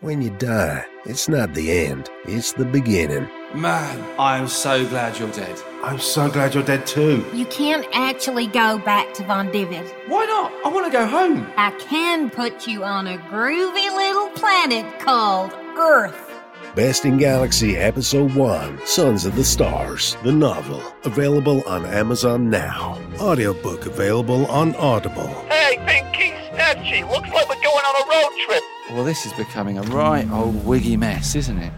When you die, it's not the end, it's the beginning. Man, I'm so glad you're dead. I'm so glad you're dead too. You can't actually go back to Von Divid. Why not? I want to go home. I can put you on a groovy little planet called Earth. Best in Galaxy Episode 1, Sons of the Stars, the novel, available on Amazon now. Audiobook available on Audible. Hey, Pinky Snatchy, looks like we're going on a road trip. Well, this is becoming a right old wiggy mess, isn't it?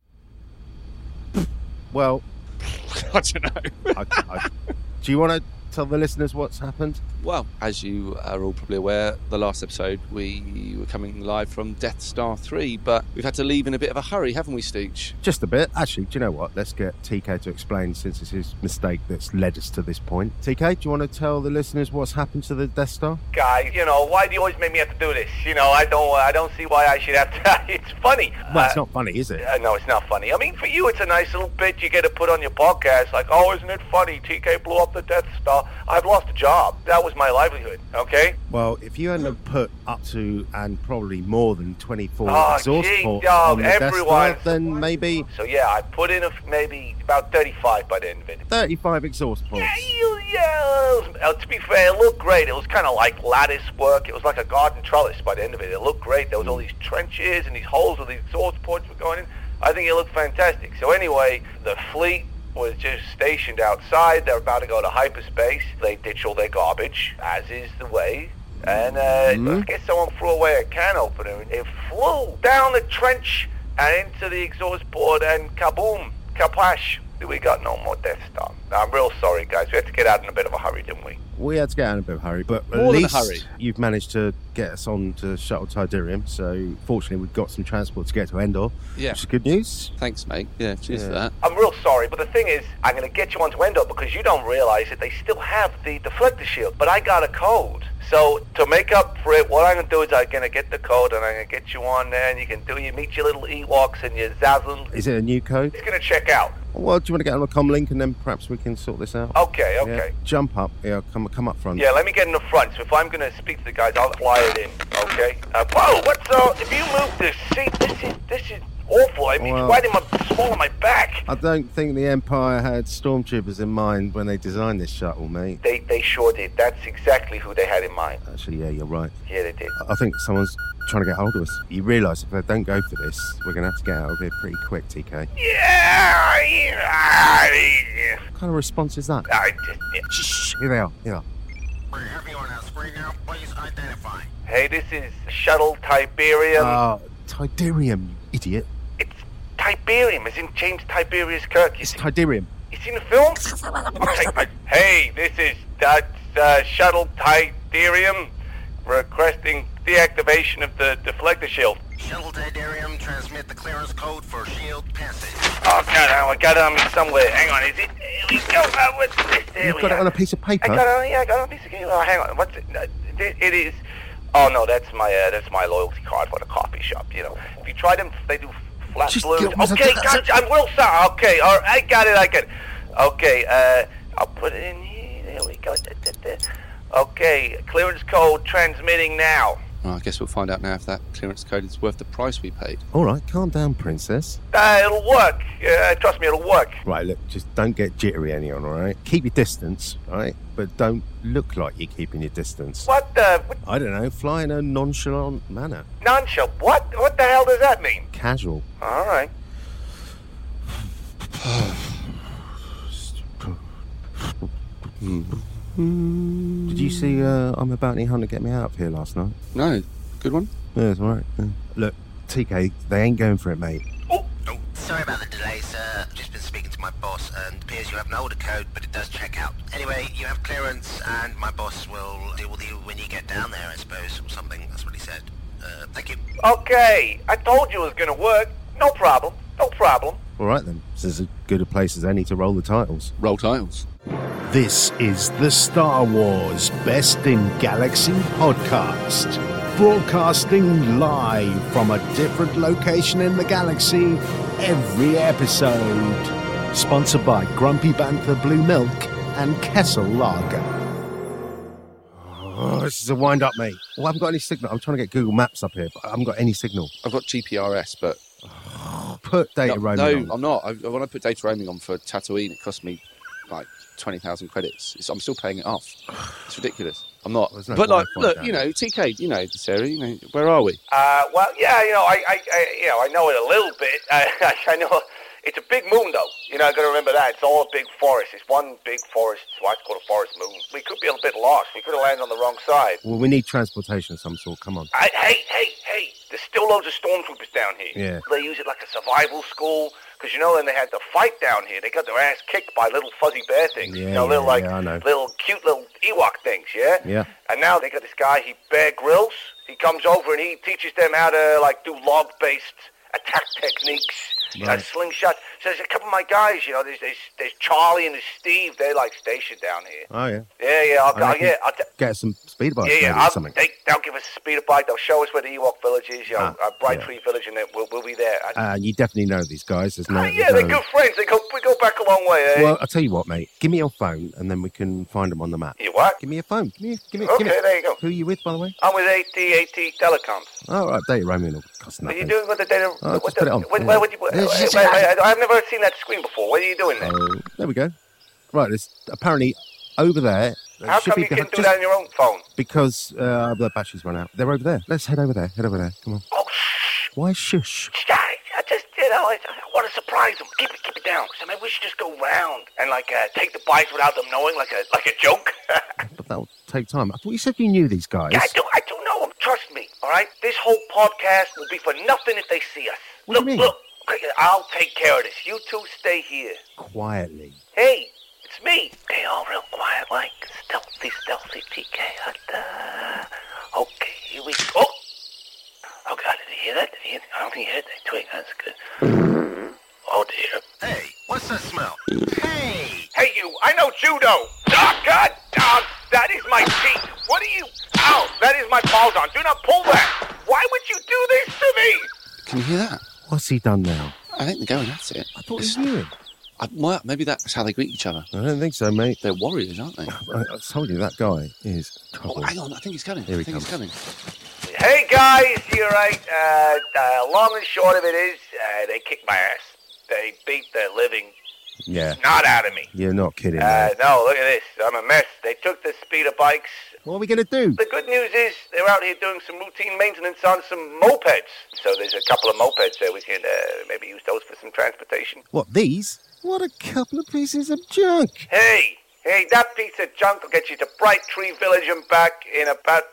Well, I don't know. Do you want to tell the listeners what's happened? Well, as you are all probably aware, the last episode we were coming live from Death Star 3, but we've had to leave in a bit of a hurry, haven't we, Steech? Just a bit. Actually, do you know what? Let's get TK to explain, since it's his mistake that's led us to this point. TK, do you want to tell the listeners what's happened to the Death Star? Guys, why do you always make me have to do this? I don't see why I should have to. It's funny. Well, it's not funny, is it? No, it's not funny. I mean, for you, it's a nice little bit you get to put on your podcast, like, oh, isn't it funny? TK blew up the Death Star. I've lost a job. That was my livelihood, okay? Well, if you hadn't put up to, and probably more than 24 exhaust ports dog, on the Death Star, then maybe... So, yeah, I put in maybe about 35 by the end of it. 35 exhaust ports. To be fair, it looked great. It was kind of like lattice work. It was like a garden trellis by the end of it. It looked great. There was all these trenches and these holes where the exhaust ports were going in. I think it looked fantastic. So anyway, the fleet was just stationed outside. They're about to go to hyperspace. They ditch all their garbage, as is the way. And I guess someone threw away a can opener. It flew down the trench and into the exhaust port, and kaboom, kaplash. We got no more Death Star. I'm real sorry, guys. We had to get out in a bit of a hurry, didn't we? We had to get out in a bit of a hurry, but More at than least a hurry. You've managed to get us on to Shuttle Tydirium, so fortunately we've got some transport to get to Endor, Yeah. which is good news. Thanks, mate. Yeah, cheers for that. I'm real sorry, but the thing is, I'm going to get you onto Endor because you don't realize that they still have the deflector shield, but I got a code. So to make up for it, what I'm going to do is I'm going to get the code and I'm going to get you on there, and you can meet your little Ewoks and your Zazzle. Is it a new code? It's going to check out. Well, do you want to get on a comlink and then perhaps we can sort this out? Okay. Yeah. Jump up. Yeah, come up front. Yeah, let me get in the front. So if I'm going to speak to the guys, I'll fly it in. Okay. Whoa! What's if you move this seat? This is awful. I mean, it's right in the small of my back. I don't think the Empire had stormtroopers in mind when they designed this shuttle, mate. They sure did. That's exactly who they had in mind. Actually, yeah, you're right. Yeah, they did. I think someone's trying to get hold of us. You realise if they don't go for this, we're going to have to get out of here pretty quick, TK. Yeah. What kind of response is that? Shh, here they are. We have you on our screen now. Please identify. Hey, this is Shuttle Tiberium. Tydirium, you idiot. It's Tiberium, as in James Tiberius Kirk. It's Tydirium. You seen the film? Okay. Hey, this is Shuttle Tydirium requesting deactivation of the deflector shield. Shuttle Tydirium, transmit the clearance code for shield passage. Oh, God, I got it on me somewhere. Hang on, is it? Here we go. What's this? You've got it on a piece of paper? I got it on a piece of paper. Oh, hang on. What's it? It is... Oh, no, that's my loyalty card for the coffee shop, If you try them, they do flat blues. Okay, gotcha. I'm real sorry. Okay, all right, I got it. Okay, I'll put it in here. There we go. Okay, clearance code transmitting now. Well, I guess we'll find out now if that clearance code is worth the price we paid. All right, calm down, princess. It'll work. Trust me, it'll work. Right, look, just don't get jittery anyone, all right? Keep your distance, all right? But don't look like you're keeping your distance. What? I don't know, fly in a nonchalant manner. Nonchalant? What? What the hell does that mean? Casual. All right. Did you see I'm a bounty hunter get me out of here last night? No, good one. Yeah, it's all right. Yeah. Look, TK, they ain't going for it, mate. Oh, sorry about the delay, sir. I've just been speaking to my boss, and it appears you have an older code, but it does check out. Anyway, you have clearance, and my boss will deal with you when you get down there, I suppose, or something. That's what he said. Thank you. Okay, I told you it was going to work. No problem. All right, then. This is as good a place as any to roll the titles. Roll titles. This is the Star Wars Best in Galaxy podcast, broadcasting live from a different location in the galaxy every episode. Sponsored by Grumpy Banther Blue Milk and Kessel Lager. Oh, this is a wind-up, mate. Well, I haven't got any signal. I'm trying to get Google Maps up here, but I haven't got any signal. I've got GPRS, but... Put data roaming on. No, I'm not. When I put data roaming on for Tatooine, it cost me like 20,000 credits. I'm still paying it off. It's ridiculous. I'm not. Well, no but like, Wi-Fi look, down you know, TK, you know this area. You know, where are we? Well, yeah, you know, I know it a little bit. I know it's a big moon, though. You know, I got to remember that it's all a big forest. It's one big forest. It's why it's called a forest moon. We could be a bit lost. We could have landed on the wrong side. Well, we need transportation of some sort. Come on. Hey! There's still loads of stormtroopers down here. Yeah. They use it like a survival school. Because, you know, when they had the fight down here, they got their ass kicked by little fuzzy bear things. Yeah, you know, little, I know. little cute little Ewok things, yeah? Yeah. And now they got this guy, Bear Grylls. He comes over and he teaches them how to, like, do log-based attack techniques. Right. Slingshots. So there's a couple of my guys, you know, there's Charlie and there's Steve. They're, like, stationed down here. Oh, yeah. Yeah, I'll Get some speed bikes yeah, or something. They'll give us a speeder bike. They'll show us where the Ewok village is, you know, Bright yeah. Tree Village, and then we'll be there. You definitely know these guys. There's no. Yeah, they're good friends. We go back a long way, eh? Well, I'll tell you what, mate. Give me your phone, and then we can find them on the map. You what? Give me your phone. Give me. Okay, there you go. Who are you with, by the way? I'm with AT&T Telecoms. Oh, right, data roaming will cost What are nothing. you doing with the data? Oh, just put it on. I've never seen that screen before. What are you doing there? Oh, there we go. Right, there's apparently over there. How come you can do that on your own phone? Because the batteries run out. They're over there. Let's head over there. Come on. Oh, shh. Why shush? I just, you know, I want to surprise them. Keep it down. So maybe we should just go round and, like, take the bikes without them knowing, like a joke. But that'll take time. I thought you said you knew these guys. Yeah, I do know them. Trust me, all right? This whole podcast will be for nothing if they see us. What do you mean? Look, I'll take care of this. You two stay here. Quietly. Hey, it's me. Okay, all real quiet, like stealthy TK. Okay, here we go. Oh, God, did he hear that? I don't think he heard that twig. That's good. Oh, dear. Hey, what's that smell? Hey! Hey, you, I know judo. Oh, God, that is my teeth. What are you? Ow, that is my balls on. Do not pull that. Why would you do this to me? Can you hear that? What's he done now? I think they're going at it. I thought you knew him. Well, maybe that's how they greet each other. I don't think so, mate. They're warriors, aren't they? I told you that guy is trouble. Oh, hang on. I think he's coming. Here he I think he's comes. coming. Hey, guys, you're right. Long and short of it is, they kicked my ass. They beat the living Yeah. snot out of me. You're not kidding, mate. No, look at this. I'm a mess. They took the speeder bikes. What are we going to do? The good news is they're out here doing some routine maintenance on some mopeds. So there's a couple of mopeds there. We can maybe use those for some transportation. What, these? What a couple of pieces of junk. Hey, that piece of junk will get you to Bright Tree Village and back in about,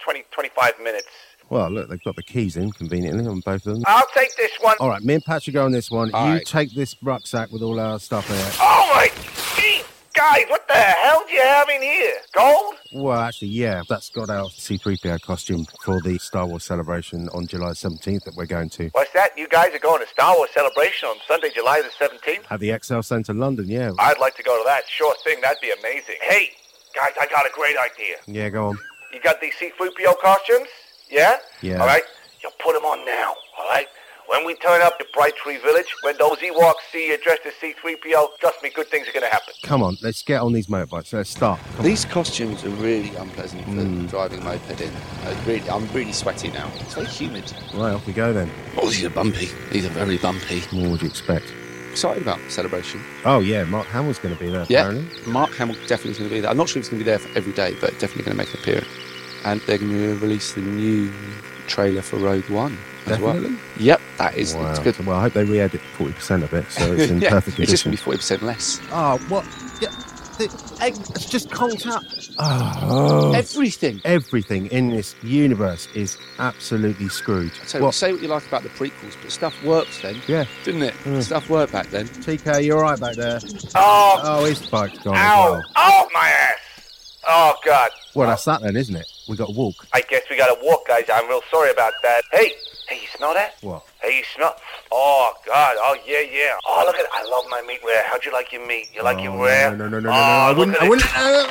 25 minutes. Well, look, they've got the keys in conveniently on both of them. I'll take this one. All right, me and Patrick go on this one. All you right. take this rucksack with all our stuff in it. Oh, my gee, guys, what the hell do you have in here? Gold? Well, actually, yeah, that's got our C-3PO costume for the Star Wars celebration on July 17th that we're going to. What's that? You guys are going to Star Wars Celebration on Sunday, July the 17th? At the XL Centre, London, yeah. I'd like to go to that. Sure thing. That'd be amazing. Hey, guys, I got a great idea. Yeah, go on. You got these C-3PO costumes? Yeah? Yeah. All right? You put them on now, all right? When we turn up to Bright Tree Village, when those Ewoks see you dressed as C-3PO, trust me, good things are going to happen. Come on, let's get on these motorbikes. Let's start. Come on. These costumes are really unpleasant for driving a moped in. I'm really sweaty now. It's very humid. Right, off we go then. Oh, these are bumpy. These are very bumpy. What would you expect? Excited about the celebration. Oh, yeah, Mark Hamill's going to be there, Yeah, apparently. Mark Hamill definitely is going to be there. I'm not sure if he's going to be there for every day, but definitely going to make an appearance. And they're going to release the new trailer for Rogue One as Definitely? well. Yep, that is Wow. it's good. Well, I hope they re-edit 40% of it, so it's in Yeah, perfect it's just condition. going to be 40% less. Oh, what? Yeah, the egg, it's just conked up. Oh. Everything. Everything in this universe is absolutely screwed. So say what you like about the prequels, but stuff worked then, Yeah. didn't it? Mm. Stuff worked back then. TK, you all right back there? Oh, Oh, his bike's gone as ow. well. Oh, my ass. Oh, God. Well, that's that then, isn't it? We got to walk. I guess we got to walk, guys. I'm real sorry about that. Hey, you smell that? What? Hey, you smell... Oh, God. Oh, yeah. Oh, look at it. I love my meat rare. How'd you like your meat? You like it rare? No. Oh, I look wouldn't. at I it. wouldn't.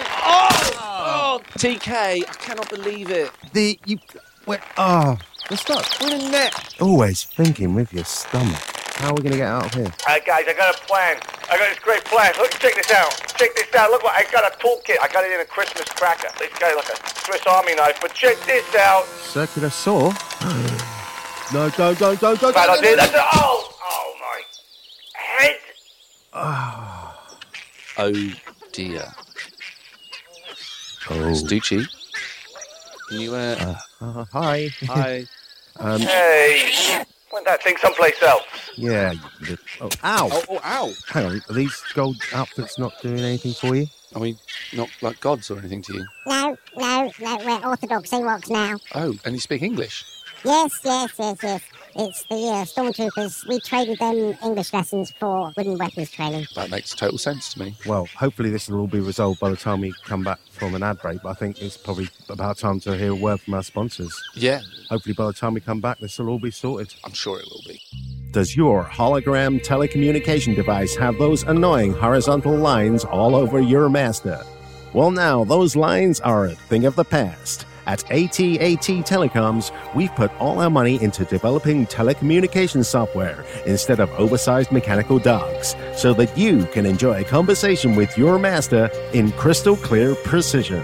Oh, TK, I cannot believe it. Let's start. We're in a net. Always thinking with your stomach. How are we going to get out of here? Guys, I got a plan. I got this great plan. Look, check this out. Check this out. Look, I got a toolkit. I got it in a Christmas cracker. This guy like a Swiss Army knife. But check this out. Circular saw? No, don't. That's it. Oh, my head. Oh dear. Oh. Stucci, can you, Hi. hi. Hey, went that thing someplace else. Yeah. Oh, ow. Oh, ow. Hang on. Are these gold outfits not doing anything for you? Are we not like gods or anything to you? No, we're Orthodox Ewoks now. Oh, and you speak English? Yes. It's the Stormtroopers. We traded them English lessons for wooden weapons training. That makes total sense to me. Well, hopefully this will all be resolved by the time we come back from an ad break, but I think it's probably about time to hear a word from our sponsors. Yeah, Hopefully by the time we come back, this will all be sorted. I'm sure it will be. Does your hologram telecommunication device have those annoying horizontal lines all over your Master? Well, now those lines are a thing of the past. At AT&T Telecoms, we've put all our money into developing telecommunications software instead of oversized mechanical dogs, so that you can enjoy a conversation with your Master in crystal clear precision.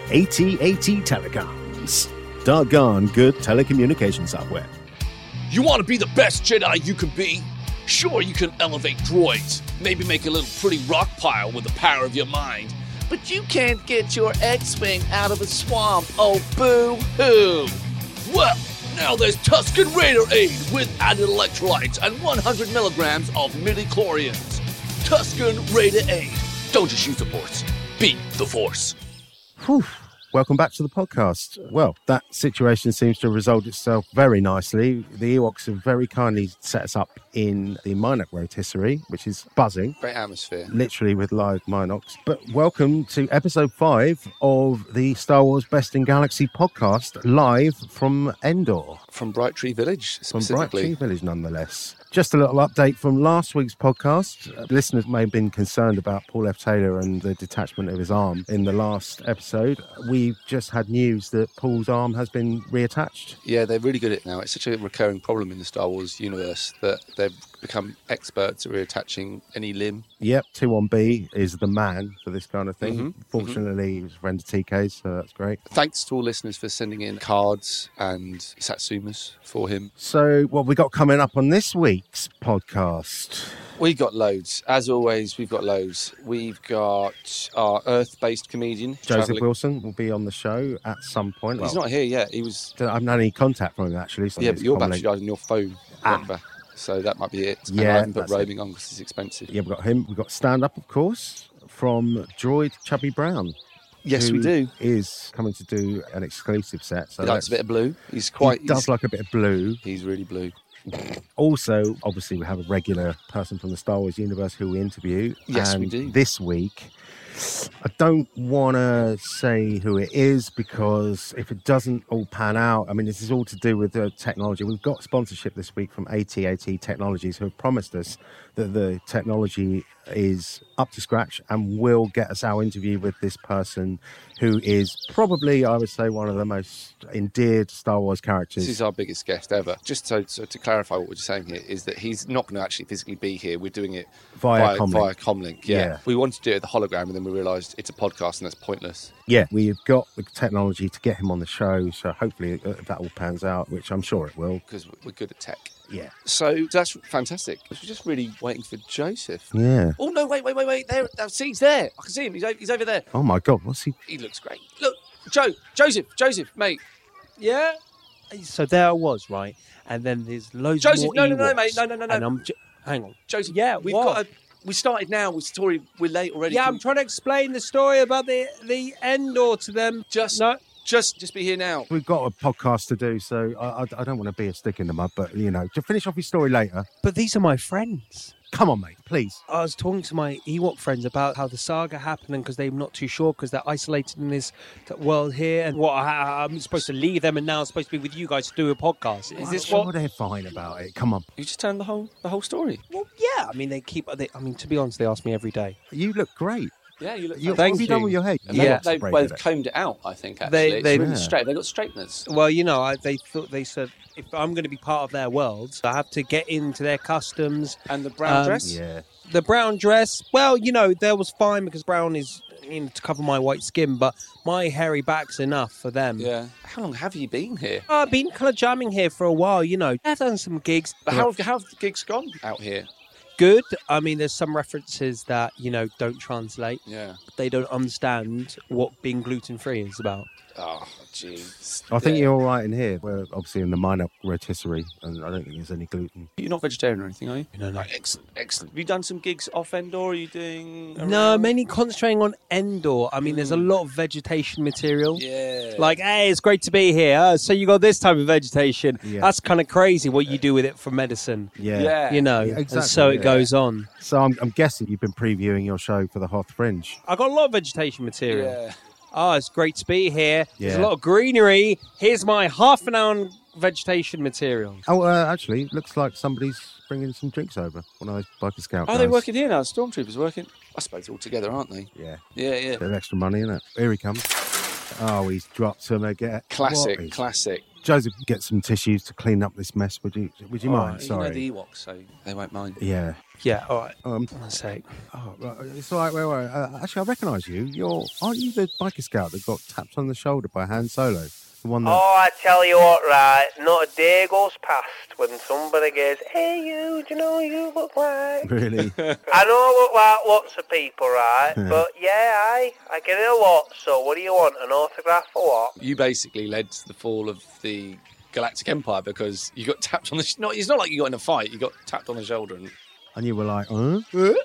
AT&T Telecoms. Doggone good telecommunication software. You want to be the best Jedi you can be? Sure, you can elevate droids, maybe make a little pretty rock pile with the power of your mind, but you can't get your X-Wing out of a swamp, oh boo-hoo! Well, now there's Tusken Raider Aid with added electrolytes and 100 milligrams of midi-chlorians. Tusken Raider Aid. Don't just use the Force. Be the Force. Whew. Welcome back to the podcast. Well, that situation seems to have resolved itself very nicely. The Ewoks have very kindly set us up in the Mynock rotisserie, which is buzzing, Great atmosphere. literally with live Mynocs. But welcome to episode 5 of the Star Wars Best in Galaxy podcast, live from Endor. From Bright Tree Village, From Bright specifically. Tree Village, nonetheless. Just a little update from last week's podcast. Listeners may have been concerned about Paul F. Taylor and the detachment of his arm in the last episode. We've just had news that Paul's arm has been reattached. Yeah, they're really good at it now. It's such a recurring problem in the Star Wars universe that they've become experts at reattaching any limb. Yep, 21B is the man for this kind of thing. Mhm, Fortunately, he was a friend of TK's, so that's great. Thanks to all listeners for sending in cards and Satsumas for him. So, what we got coming up on this week's podcast? We got loads. As always, we've got loads. We've got our Earth-based comedian. Joseph travelling- Wilson will be on the show at some point. He's not here yet. He was... I haven't had any contact from him, actually. So Yeah, it's but your common battery link. died on your phone. Remember? So that might be it. And Yeah, I haven't put that's it. roaming on because it's expensive. Yeah, we've got him. We've got stand-up, of course, from Droid Chubby Brown. Yes, we who do. Is coming to do an exclusive set. So He likes a bit of blue. He's he quite... does like a bit of blue. He's really blue. Also, obviously, we have a regular person from the Star Wars universe who we interview. Yes, we and do. This week, I don't want to say who it is because if it doesn't all pan out, I mean, this is all to do with the technology. We've got sponsorship this week from AT&T Technologies, who have promised us that the technology is up to scratch and will get us our interview with this person who is probably, I would say, one of the most endeared Star Wars characters. This is our biggest guest ever. Just so to clarify what we're saying here is that he's not going to actually physically be here. We're doing it Via Comlink. Via Comlink, yeah. Yeah. We wanted to do it at the hologram, and then we realised it's a podcast and that's pointless. Yeah, we've got the technology to get him on the show, so hopefully that all pans out, which I'm sure it will. Because we're good at tech. Yeah. So that's fantastic. We're just really waiting for Joseph. Yeah. Oh, no, wait. There, see, he's there. I can see him. He's over there. Oh, my God, what's he... He looks great. Look, Joseph, mate. Yeah. So there I was, right? And then there's loads Joseph, more no, Ewoks, mate. No. And I'm hang on. Joseph, Yeah, we've what? got we started now with story. We're late already. Yeah, I'm trying to explain the story about the Endor to them. Just be here now. We've got a podcast to do, so I don't want to be a stick in the mud, but, you know, to finish off your story later... But these are my friends. Come on, mate, please. I was talking to my Ewok friends about how the saga happened, and because they're not too sure because they're isolated in this world here, and what I'm supposed to leave them, and now I'm supposed to be with you guys to do a podcast. Is I'm this sure what? they're fine about it. Come on. You just turned the whole story. Well, yeah. I mean, to be honest, they ask me every day. You look great. Yeah, you look. What Thank have you done you. with your hair? And Yeah. they've combed it out. I think actually, They- it's they- really Yeah. straight. They got straighteners. Well, they said if I'm going to be part of their world, I have to get into their customs. And the brown dress. Yeah. The brown dress, well, there was fine because brown is to cover my white skin, but my hairy back's enough for them. Yeah. How long have you been here? I've been kind of jamming here for a while, I've done some gigs. How have the gigs gone out here? Good. I mean, there's some references that, don't translate. Yeah. They don't understand what being gluten-free is about. Oh, jeez. I think you're all right in here. We're obviously in the minor rotisserie, and I don't think there's any gluten. You're not vegetarian or anything, are you? No. Right, excellent, excellent. Have you done some gigs off Endor? Are you doing? No, around? mainly concentrating on Endor. I mean, there's a lot of vegetation material. Yeah. Like, hey, it's great to be here. So you got this type of vegetation. Yeah. That's kind of crazy what you do with it for medicine. Yeah. Yeah. Yeah, And exactly, so it yeah. goes on. So I'm guessing you've been previewing your show for the Hoth Fringe. I got a lot of vegetation material. Yeah. Oh, it's great to be here. There's a Yeah. lot of greenery. Here's my half an hour vegetation material. Oh, actually, it looks like somebody's bringing some drinks over. One of those biker scout Are they guys. working here now? Stormtroopers working? I suppose they're all together, aren't they? Yeah. Yeah. Bit of extra money, innit? Here he comes. Oh, he's dropped some again. Classic, What is- classic. Joseph, get some tissues to clean up this mess. Would you mind? You Sorry. know the Ewoks, so they won't mind. Yeah. Yeah, all right. Um, One sec. Oh, right, it's all right. Wait. Actually, I recognise you. Aren't you the biker scout that got tapped on the shoulder by Han Solo? The one that. Oh, I tell you what, right, not a day goes past when somebody goes, hey, you, do you know who you look like? Really? I know I look like lots of people, right, but I get it a lot, so what do you want, an autograph or what? You basically led to the fall of the Galactic Empire because you got tapped on the... It's not like you got in a fight. You got tapped on the shoulder and... And you were like, huh?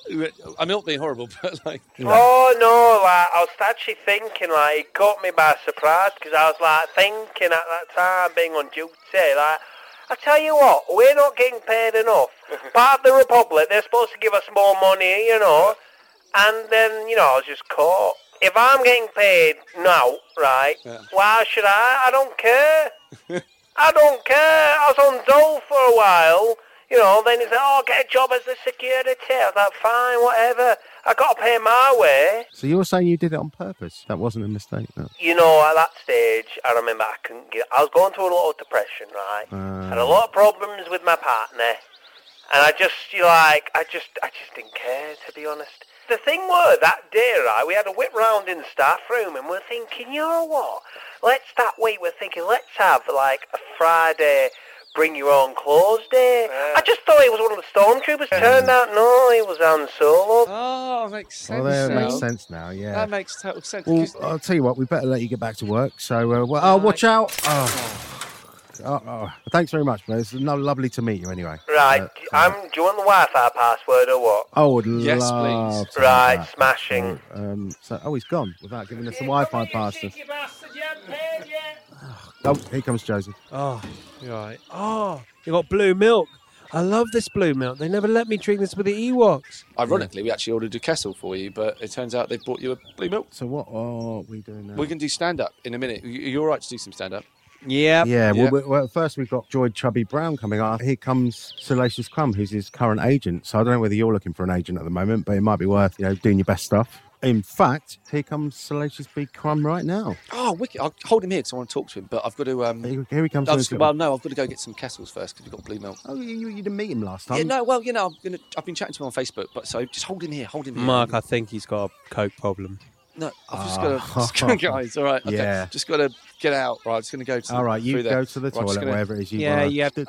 I'm not being horrible, but like... Oh, no, like, I was actually thinking, like, it caught me by surprise, because I was, like, thinking at that time, being on duty, like, I tell you what, we're not getting paid enough. Part of the Republic, they're supposed to give us more money, and then, I was just caught. If I'm getting paid now, right, why should I? I don't care. I don't care. I was on dole for a while. Then he said, oh, get a job as a security. I was like, fine, whatever. I got to pay my way. So you're saying you did it on purpose? That wasn't a mistake, no? At that stage, I remember I was going through a lot of depression, right? Had a lot of problems with my partner. And I just didn't care, to be honest. The thing was, that day, right, we had a whip round in the staff room and we're thinking, you know what? We're thinking, let's have, like, a Friday... bring your own clothes day. I just thought he was one of the stormtroopers. Turned out, no, he was Han Solo. Oh, makes sense. Well, that now. makes sense now, yeah. That makes total sense. Well, 'cause- I'll tell you what, we better let you get back to work. So, watch out. Thanks very much, man. It's lovely to meet you anyway. Right, do you want the Wi-Fi password or what? I would Yes, love please. to Right, have that. smashing. He's gone without giving us the Wi-Fi password. Oh, here comes Joseph. Oh, you're right. Oh, you got blue milk. I love this blue milk. They never let me drink this with the Ewoks. Ironically, we actually ordered a Kessel for you, but it turns out they've brought you a blue milk. So what are we doing now? We can do stand-up in a minute. You're all right to do some stand-up? Yeah. Yeah, Yeah. well, first we've got Joy Chubby Brown coming up. Here comes Salacious Crumb, who's his current agent. So I don't know whether you're looking for an agent at the moment, but it might be worth, doing your best stuff. In fact, here comes Salacious Big Crumb right now. Oh, wicked. I'll hold him here because I want to talk to him, but I've got to... Here he comes. I've got to go get some Kessels first because we've got blue milk. Oh, you didn't meet him last time. Yeah, no, well, I've been chatting to him on Facebook, but so just hold him here. Mark, I think he's got a coke problem. No, I've just got to... Guys, all right. Okay. Yeah. Just got to get out. Right, I'm just going to go to... All right, you through go there. to the Right, I'm just toilet, gonna- wherever it is you Yeah, want. you have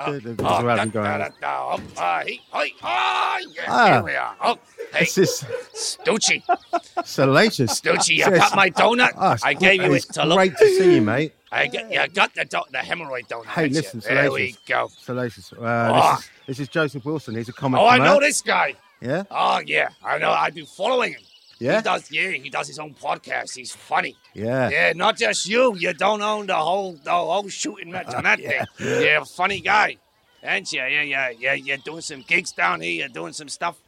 This is Stucci, Salacious. Stucci, you got my donut? I gave you it It's to look. great to see you, mate. You got the hemorrhoid donut. Hey, didn't you? listen, There we Salacious. go. Salacious. Oh. This is Joseph Wilson. He's a comic. Oh, I from know Earth. this guy. Yeah? Oh, yeah. I know. I've been following him. Yeah? He does his own podcast. He's funny. Yeah. Yeah, not just you. You don't own the whole shooting match on that thing. You're a funny guy. And you're doing some gigs down here. You're doing some stuff.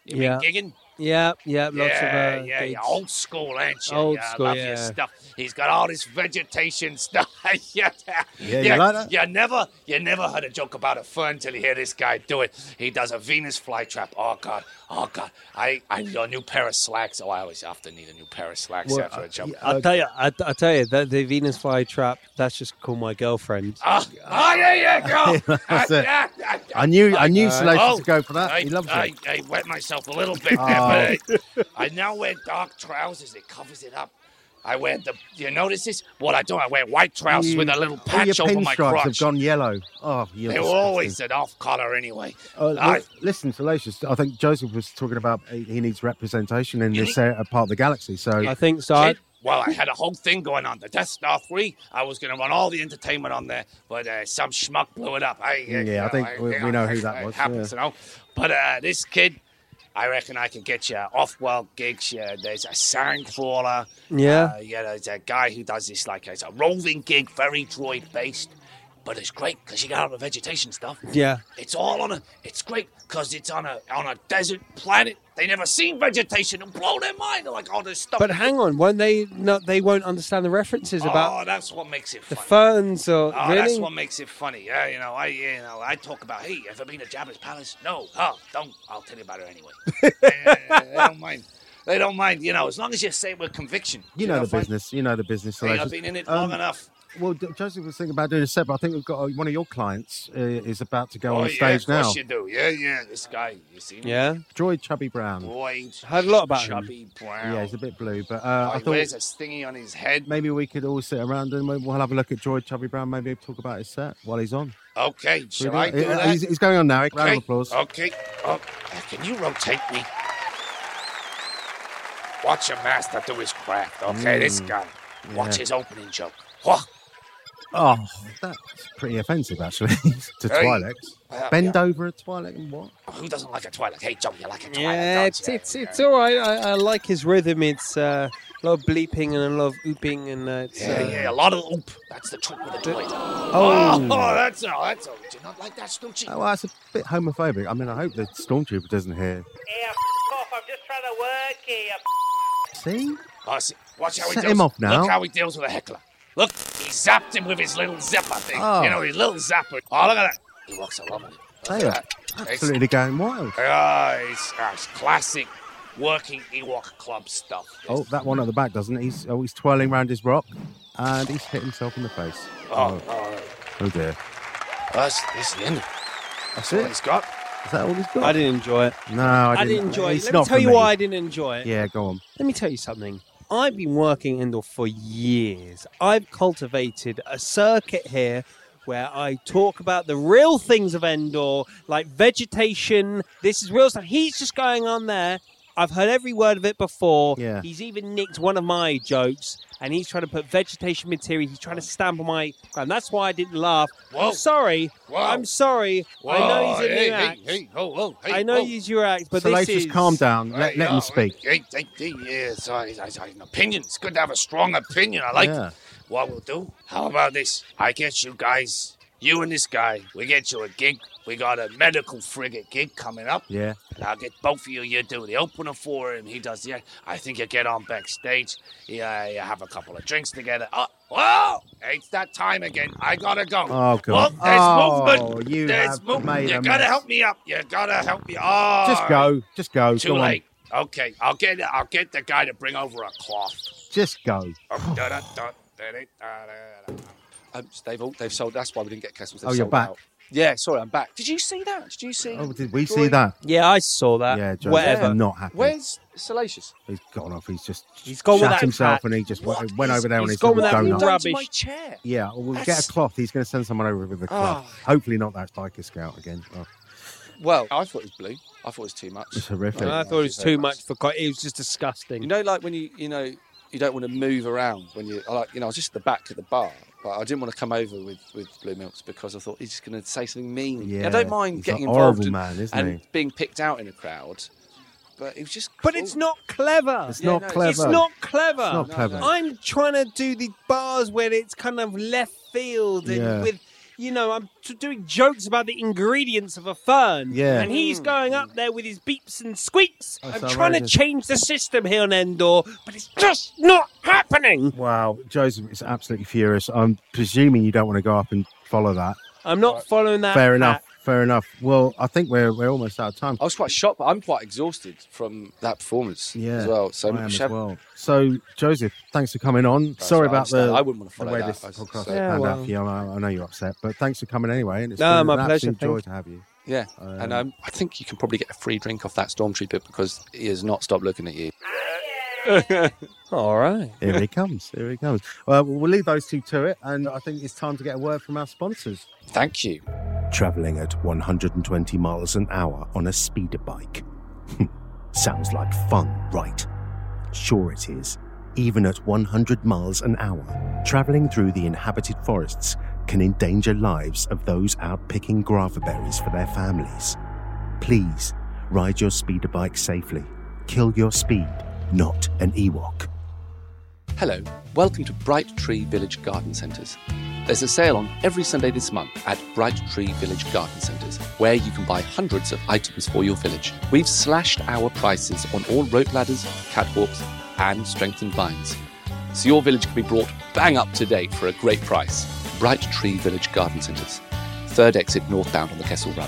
You been gigging? Yeah, lots of yeah, gigs. old school, ain't you? Old yeah, school, I love yeah. your stuff. He's got all this vegetation stuff. yeah, you like that? You never heard a joke about a fern until you hear this guy do it. He does a Venus flytrap. Oh God. I need a new pair of slacks. Oh, I always often need a new pair of slacks after a jump. I'll tell you that the Venus flytrap. That's just called my girlfriend. There you go. That's it. I knew Salacious would go for that. He loves it. I wet myself a little bit there, but I now wear dark trousers. It covers it up. I wear you notice this? What I do, I wear white trousers with a little patch all your over my pinstripes crotch. have gone yellow. Oh, you're They were disgusting. always an off-color anyway. Listen, Salacious, I think Joseph was talking about he needs representation in this part of the galaxy. So I think so. Well, I had a whole thing going on. The Death Star 3, I was going to run all the entertainment on there, but some schmuck blew it up. I think we know who that was. It happens, you know. But this kid, I reckon I can get you off-world gigs. Yeah, there's a Sandcrawler. Yeah. There's a guy who does this it's a rolling gig, very droid-based. But it's great because you got all the vegetation stuff. Yeah. It's all it's great because it's on a desert planet. They never seen vegetation and blow their mind. They're like, oh, this stuff. But hang on, won't they? No, they won't understand the references about. Oh, that's what makes it the funny. ferns. Or really? That's what makes it funny. Yeah, I talk about, hey, ever been to Jabba's palace? No. Oh, don't. I'll tell you about it anyway. They don't mind. They don't mind. As long as you say it with conviction. You know the business. You know the business. Hey, I've been in it long enough. Well, Joseph was thinking about doing a set, but I think we've got one of your clients is about to go on yeah, stage now. Of course you do. Yeah. This guy, you see him? Yeah. Droid Chubby Brown. Droid. Heard a lot about Chubby Brown. Yeah, he's a bit blue, but I he thought wears a stingy on his head. maybe we could all sit around and we'll have a look at Droid Chubby Brown. Maybe talk about his set while he's on. Okay, shall I do that? He's going on now. Round of applause. Okay. Oh, can you rotate me? Watch a master do his craft. Okay, this guy. Watch his opening joke. Whoa. Oh, that's pretty offensive, actually, to Twi'leks. Bend over a Twi'lek and what? Oh, who doesn't like a Twi'lek? Hey, Joe, you like a Twi'lek, Yeah, don't you? it's all right. I like his rhythm. It's a lot of bleeping and a lot of ooping and a lot of oop. That's the trick with the droid. Oh, that's all. Do you not like that, Snoochie? Oh, well, that's a bit homophobic. I mean, I hope the stormtrooper doesn't hear. Yeah, off. I'm just trying to work here. See? Oh, see. Watch how he Set deals. him off now. Look how he deals with a heckler. Look, he zapped him with his little zipper thing. Oh. His little zapper. Oh, look at that. He walks along with it. They are absolutely going wild. It's classic working Ewok Club stuff. Oh, that one at the back doesn't. He's twirling around his rock, and he's hit himself in the face. Oh dear. This is the end. That's What it. he's got. Is that all he's got? I didn't enjoy it. No, I didn't enjoy it. It's Let me not tell for you me. why I didn't enjoy it. Yeah, go on. Let me tell you something. I've been working indoor for years. I've cultivated a circuit here where I talk about the real things of Endor, like vegetation. This is real stuff. He's just going on there. I've heard every word of it before. Yeah. He's even nicked one of my jokes, and he's trying to put vegetation material. He's trying to stamp on my... And that's why I didn't laugh. Whoa. I'm sorry. Whoa. I'm sorry. I know he's a new act. I know he's your act, but So this let's is... just calm down. Let him speak. An opinion. It's good to have a strong opinion. I like Yeah. what we'll do. How about this? I get you guys, you and this guy, we get you a gig. We got a medical frigate gig coming up. Yeah. I'll get both of you. You do the opener for him. He does the. I think you get on backstage. You have a couple of drinks together. Oh, whoa! It's that time again. I gotta go. Oh, God. Well, there's movement. You There's have movement. made You a gotta mess. help me up. You gotta help me. Oh, Just go. Just go. Too go late. Okay, I'll get the guy to bring over a cloth. On. Just go. They've sold. That's why we didn't get customers. They've Oh, you're sold back. out. Yeah, sorry, I'm back. Did you see that? Did you see? Oh, did we Troy? see that? Yeah, I saw that. Yeah, Joe, Whatever. I'm not happy. Where's Salacious? He's gone off. He's gone with shat that himself hat. and he just went over there on he's his gone with little that donut. Done rubbish. to my chair. Yeah, we'll get That's- a cloth. He's going to send someone over with a cloth. Hopefully not that Biker Scout again. Oh, Well, I thought it was blue. I thought it was too much. it's horrific. I thought it was too much for... It was just disgusting. You know, like when you don't want to move around when you, I was just at the back of the bar, but I didn't want to come over with Blue Milks because I thought he's just going to say something mean. Yeah, I don't mind he's getting a horrible involved man, isn't and he? being picked out in a crowd, but it was just. But cruel. it's not clever. It's not no, clever. It's not clever. It's not clever. I'm trying to do the bars where it's kind of left field and Yeah. with I'm doing jokes about the ingredients of a fern. Yeah. And he's going up there with his beeps and squeaks. That's I'm trying to outrageous. change the system here on Endor, but it's just not happening. Wow, Joseph is absolutely furious. I'm presuming you don't want to go up and follow that. I'm not following that. Fair enough. Fair enough. Well, I think we're almost out of time. I was quite shocked, but I'm quite exhausted from that performance as well. So I am as well. So, Joseph, thanks for coming on. Sorry about I wouldn't want to the follow way that. this podcast Yeah, panned out for you. I know you're upset, but thanks for coming anyway. And it's No, been my an pleasure. absolute joy to have you. Yeah, and I think you can probably get a free drink off that Stormtrooper because he has not stopped looking at you. All right. Here he comes. Here he comes. Well, we'll leave those two to it, and I think it's time to get a word from our sponsors. Thank you. Travelling at 120 miles an hour on a speeder bike. Sounds like fun, right? Sure it is. Even at 100 miles an hour, travelling through the inhabited forests can endanger lives of those out picking gravelberries for their families. Please, ride your speeder bike safely. Kill your speed, not an Ewok. Hello, welcome to Bright Tree Village Garden Centres. There's a sale on every Sunday this month at Bright Tree Village Garden Centres, where you can buy hundreds of items for your village. We've slashed our prices on all rope ladders, catwalks, and strengthened vines, so your village can be brought bang up to date for a great price. Bright Tree Village Garden Centres, third exit northbound on the Kessel Run.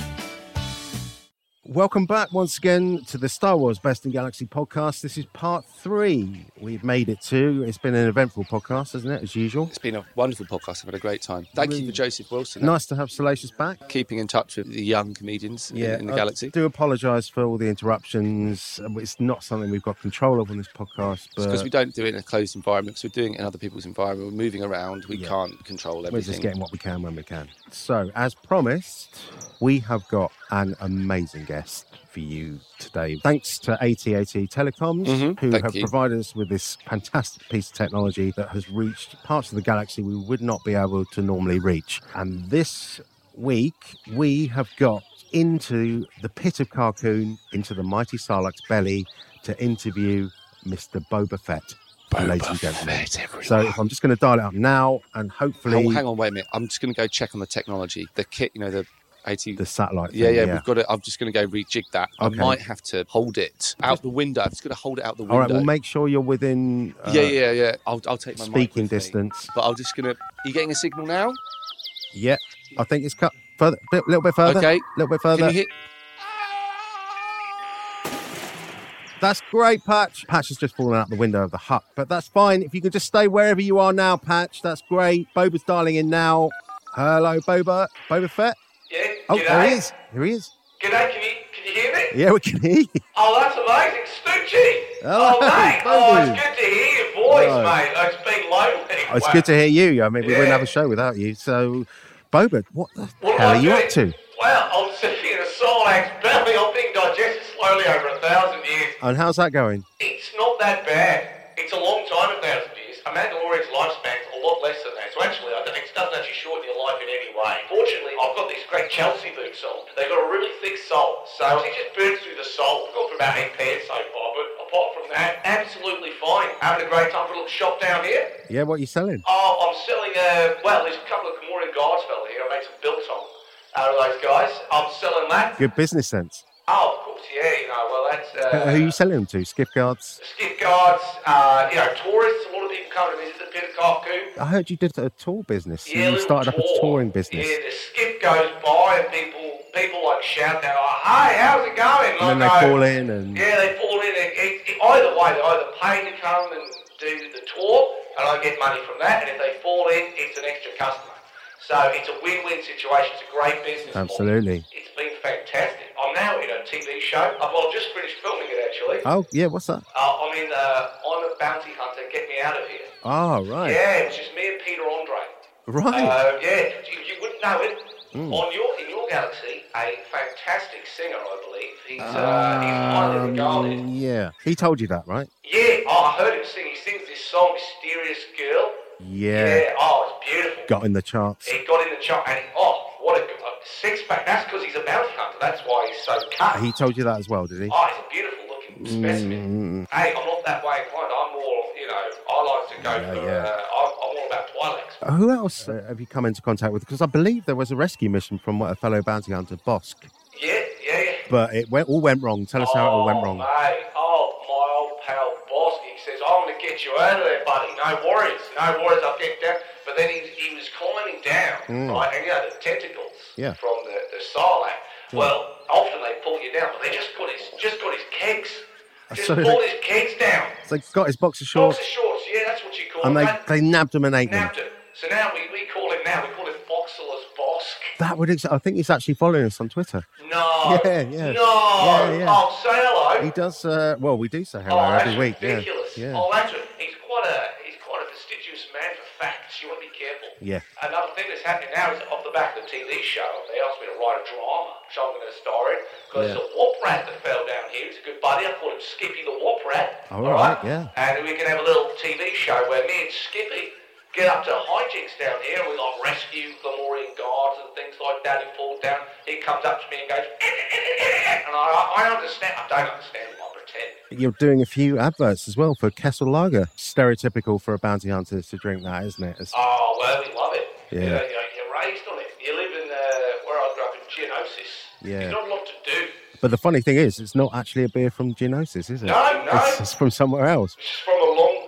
Welcome back once again to the Star Wars Best in Galaxy podcast. This is part 3. We've made it to. It's been an eventful podcast, hasn't it, as usual? It's been a wonderful podcast. I've had a great time. Thank you for Joseph Wilson. Nice to have Salacious back. Keeping in touch with the young comedians in the galaxy. I do apologise for all the interruptions. It's not something we've got control of on this podcast. Because we don't do it in a closed environment, because we're doing it in other people's environment. We're moving around. We can't control everything. We're just getting what we can when we can. So, as promised, we have got an amazing guest for you today. Thanks to AT&T Telecoms, who have provided us with this fantastic piece of technology that has reached parts of the galaxy we would not be able to normally reach. And this week, we have got into the pit of Carkoon, into the mighty Sarlacc's belly, to interview Mr. Boba Fett. Ladies and gentlemen. So if I'm just going to dial it up now, and hopefully... Oh, hang on, wait a minute. I'm just going to go check on the technology. The kit, the satellite thing, yeah, we've got it. I'm just going to go rejig that. Okay. I might have to hold it out the window. I'm just going to hold it out the window. All right, we'll make sure you're within... Yeah. I'll take my mic speaking with me. distance. But I'm just going to... Are you getting a signal now? Yeah, I think it's cut further, a little bit further. Okay. A little bit further. Can you hit... That's great, Patch. Patch has just fallen out the window of the hut, but that's fine. If you could just stay wherever you are now, Patch, that's great. Boba's dialing in now. Hello, Boba. Boba Fett? Yeah, Oh, g'day. there he is. Here he is. G'day, can you hear me? Yeah, we can hear you. Oh, that's amazing. Stoochie. Hello, mate. Boba. Oh, it's good to hear your voice, Hello. mate. It's been lonely. Oh, it's good to hear you. I mean, we wouldn't have a show without you. So, Boba, what the What hell am I are you doing? up to? Well, I'm sitting in a Sarlacc's belly. I'm being digested slowly over 1,000 years. And how's that going? It's not that bad. It's a long time, 1,000 years. A Mandalorian's lifespan's a lot less than that. So actually, it doesn't actually shorten your life in any way. Fortunately, I've got these great Chelsea boots on. They've got a really thick sole. So it just burns through the sole. I've gone for about 8 pairs so far, but apart from that, absolutely fine. Having a great time for a little shop down here. Yeah, what are you selling? Oh, I'm selling, there's a couple of Gamorrean guards fella here. I made some built on out of those guys. I'm selling that. Good business sense. Oh, of course, yeah, well, that's... Who are you selling them to? Skiff guards? Skiff guards, tourists. A lot of people come to visit the pit of Carkoon. I heard you did a tour business. Yeah, You started up a touring business. Yeah, the skip goes by and people like shout out, hey, how's it going? And then they fall in and... Yeah, they fall in. Either way, they either pay to come and do the tour, and I get money from that, and if they fall in, it's an extra customer. So it's a win-win situation. It's a great business model. Absolutely. It's been fantastic. I'm now in a TV show. I've just finished filming it, actually. Oh, yeah, what's that? I'm a Bounty Hunter, Get Me Out of Here. Oh, right. Yeah, it's just me and Peter Andre. Right. You wouldn't know it. In your galaxy, a fantastic singer, I believe. He's highly regarded. Yeah. He told you that, right? Yeah, I heard him sing. He sings this song, Mysterious Girl. Yeah. Oh, it's beautiful. Got in the charts. He got in the chart, and what a six-pack. That's because he's a bounty hunter. That's why he's so cut. He told you that as well, did he? Oh, he's a beautiful-looking specimen. Hey, I'm not that way inclined. I'm more, I like to go for... I'm all about Twi'leks. Who else have you come into contact with? Because I believe there was a rescue mission from a fellow bounty hunter, Bosk. Yeah. But it all went wrong. Tell us how it all went wrong. Mate, my old pal Bosk, he says, I'm going to get you out of there, buddy. No worries, I'll get down. But then he was climbing down, right? And the tentacles from the Sarlacc. Well, often they pull you down, but they just got his kegs. Pulled his kegs down. So he got his boxer shorts. Yeah, that's what you call and them. And they nabbed him and ate them. So now we call him Boxerless Bosk. That would I think he's actually following us on Twitter. No. Yeah. No. Oh, say hello. He does. Well, we do say hello every week. Ridiculous. Yeah. Oh, that's it. He's quite a fastidious man for facts. You want to be careful. Yeah. Another thing that's happening now is off the back of the TV show, they asked me to write a drama, which I'm going to star in, because it's a wop rat that fell down here. He's a good buddy. I call him Skippy the Wop Rat. All right. Yeah. And we can have a little TV show where me and Skippy get up to hijinks down here, and we rescue Fomorian guards and things like that. He falls down. He comes up to me and goes, and I understand. I don't understand him. I pretend. You're doing a few adverts as well for Kessel Lager. Stereotypical for a bounty hunter to drink that, isn't it? Oh, well, we love it. Yeah. You're raised on it. You live in where I grew up in Geonosis. Yeah. There's not a lot to do. But the funny thing is, it's not actually a beer from Geonosis, is it? No. It's from somewhere else. It's from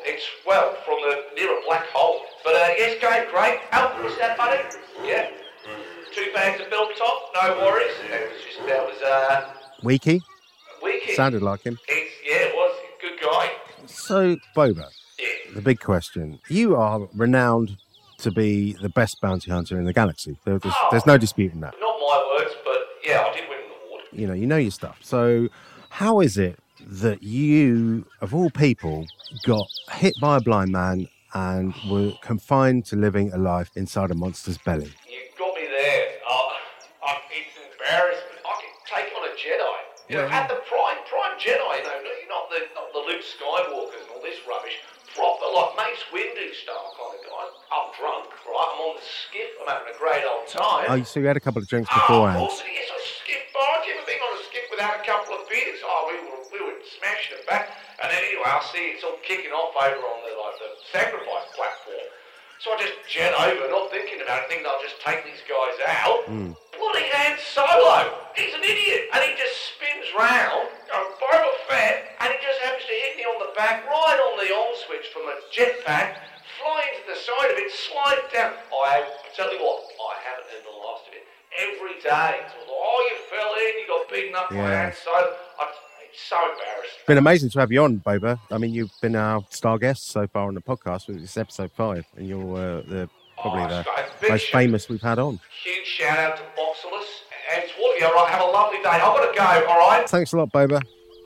near a black hole. But yes, great. How was that, buddy? Yeah. 2 bags of milk top, no worries. That was Weeky? Weeky. Sounded like him. It was. Good guy. So, Boba, the big question. You are renowned to be the best bounty hunter in the galaxy. There's no disputing that. Not my words, but yeah, I did win an award. You know your stuff. So, how is it that you, of all people, got hit by a blind man and were confined to living a life inside a monster's belly? You got me there. It's embarrassing. I can take on a Jedi. You know, at the prime Jedi, not the Luke Skywalkers and all this rubbish. Proper, like Mace Windu style kind of guy. I'm drunk, right? I'm on the skiff. I'm having a great old time. Oh, so you had a couple of drinks beforehand? Of course, yes, a skiff bar. You ever been on a skiff without a couple of beers? Oh, we were smashing it back. And then anyway, I see it's all kicking off over on the sacrifice platform. So I just jet over, not thinking about it, thinking I'll just take these guys out. Bloody Han Solo! He's an idiot! And he just spins round, Boba Fett, and he just happens to hit me on the back, right on the on switch from a jetpack, fly into the side of it, slide down. I tell you what, I haven't heard the last of it. Every day, it's all, you fell in, you got beaten up by Han Solo. It's so embarrassing. It's been amazing to have you on, Boba. I mean, you've been our star guest so far on the podcast. It's episode 5, and you're probably the most famous we've had on. Huge shout out to Boxerless. And to all of you, all right, have a lovely day. I've got to go, all right? Thanks a lot, Boba.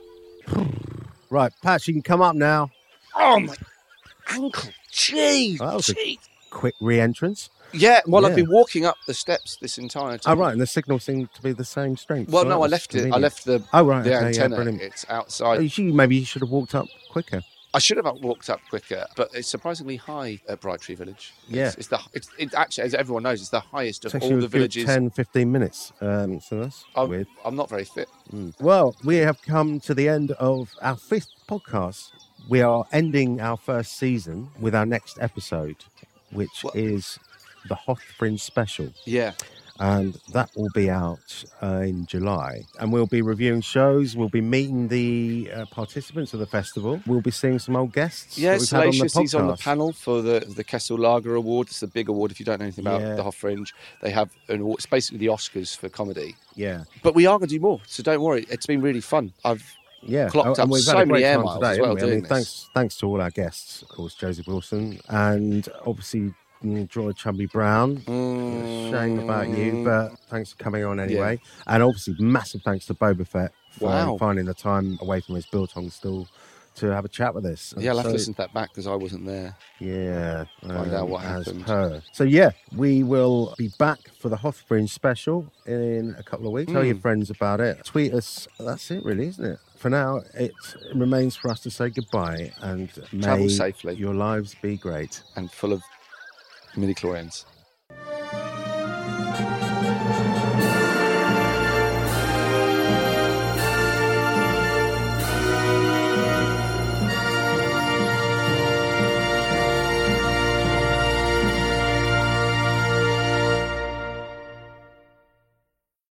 Right, Patch, you can come up now. Oh, my ankle. Jeez. Oh, that was a quick re-entrance. Yeah, well, I've been walking up the steps this entire time. Oh, right, and the signal seemed to be the same strength. Well, so no, I left it. I left the antenna. It's outside. Maybe you should have walked up quicker. I should have walked up quicker, but it's surprisingly high at Brightree Village. Yeah. It's actually, as everyone knows, it's the highest of all the villages. 10, 15 minutes. So that's weird. I'm not very fit. Well, we have come to the end of our 5th podcast. We are ending our first season with our next episode, which is the Hoth Fringe Special. Yeah. And that will be out in July. And we'll be reviewing shows. We'll be meeting the participants of the festival. We'll be seeing some old guests. Yeah, Salacious, he's on the panel for the Kessel Lager Award. It's the big award if you don't know anything about the Hoth Fringe. They have an award. It's basically the Oscars for comedy. Yeah. But we are going to do more, so don't worry. It's been really fun. I've clocked up so many air miles as well doing this. Thanks to all our guests, of course, Joseph Wilson, and obviously Droid Chumby Brown. Shame about you, but thanks for coming on anyway. And obviously, massive thanks to Boba Fett for finding the time away from his biltong stool to have a chat with us. Yeah, I'll have to listen to that back because I wasn't there. Yeah. Find out what happened. So, we will be back for the Hoth Fringe special in a couple of weeks. Tell your friends about it. Tweet us. That's it, really, isn't it? For now, it remains for us to say goodbye and travel safely. Your lives be great. And full of midi-chlorians.